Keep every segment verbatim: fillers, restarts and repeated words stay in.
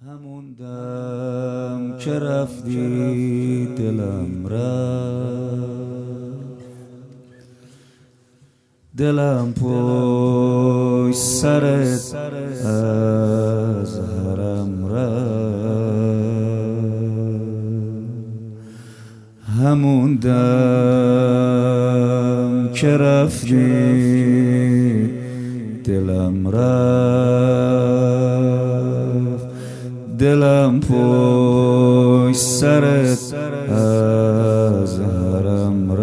همون دم که رفتی دلم رفت، دلم پشت سرت از حرم رفت. همون دم که رفتی دلم رفت، دلم پشت سرت از حرم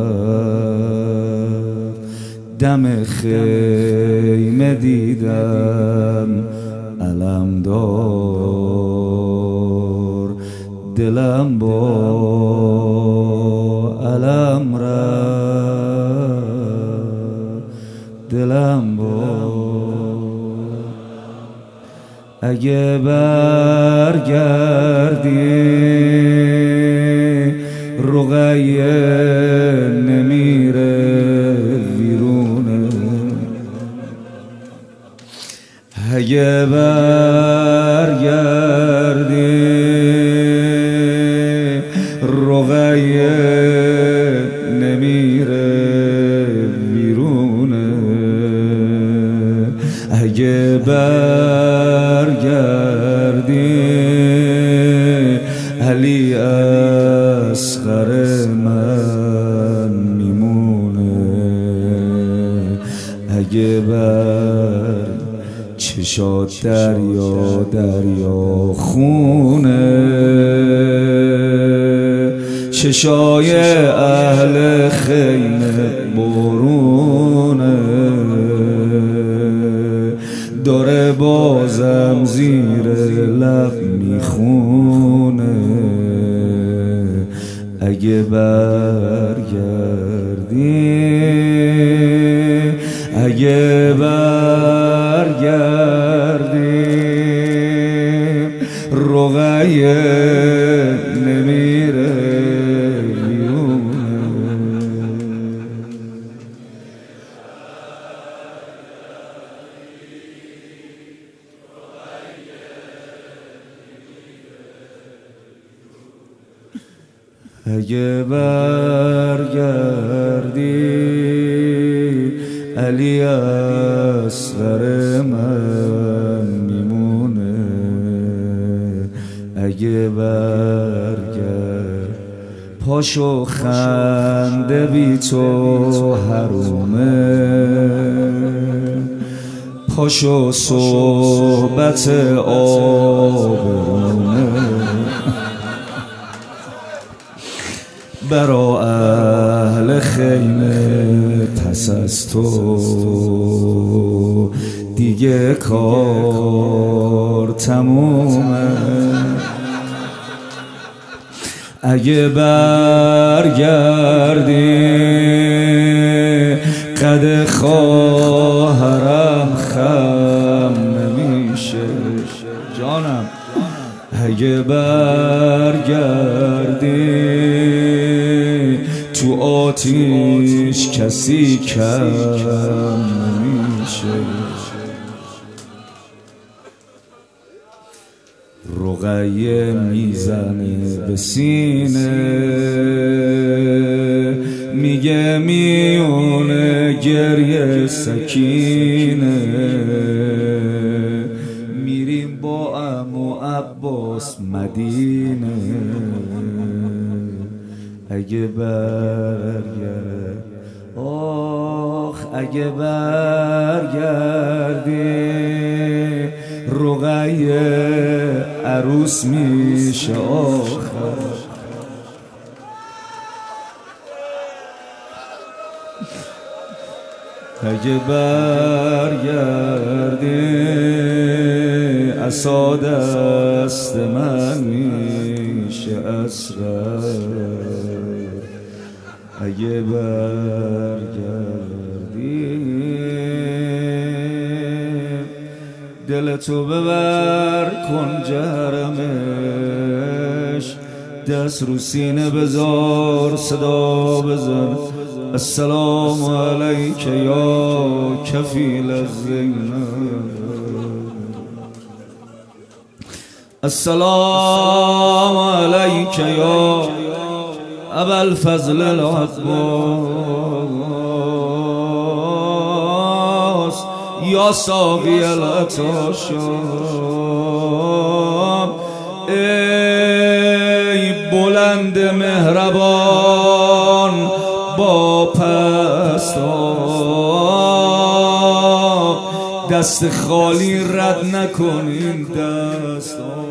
رفت. دم خیمه دیدم علمدار، دلم با علم رفت، دلم با. اگه برگردی رقیه نمیره ویرونه، اگه برگردی رقیه نمیره ویرونه، اگه برگردی علی اصغر من میمونه، اگه بر چشات دریا دریا خونه، چشای اهل خیمه برونه، داره بازم زیر لب میخونه. اگه برگردی اگه برگردی رقیه نمیره بیرونه. اگه برگردی علی اصغر من میمونه، اگه برگرد پاشو خنده بی تو حرومه، پاشو صحبت آبرونه، برا اهل خیمه پس از تو دیگه کار تمومه. اگه برگردی قد خواهرم خم نمیشه جانم، اگه برگردی تو آتیش کسی کم نمیشه. رقیه میزنه به سینه میگه میونه گریه سکینه، میریم با عمو عباس مدینه. اگه برگرد آخ اگه برگردی رقیه عروس میشه آخر. اگه برگردی عصا دست من میشه اصغر. اگه برگردی دلتو ببر کن جرمش، دست رو سینه بذار صدا بزن السلام علیک یا کفیل الزینب. السلام علیک یا ابا الفضل العباس یا ساقی العطاشان. ای بلند مهربان با پستان، دست خالی رد نکن این دستان.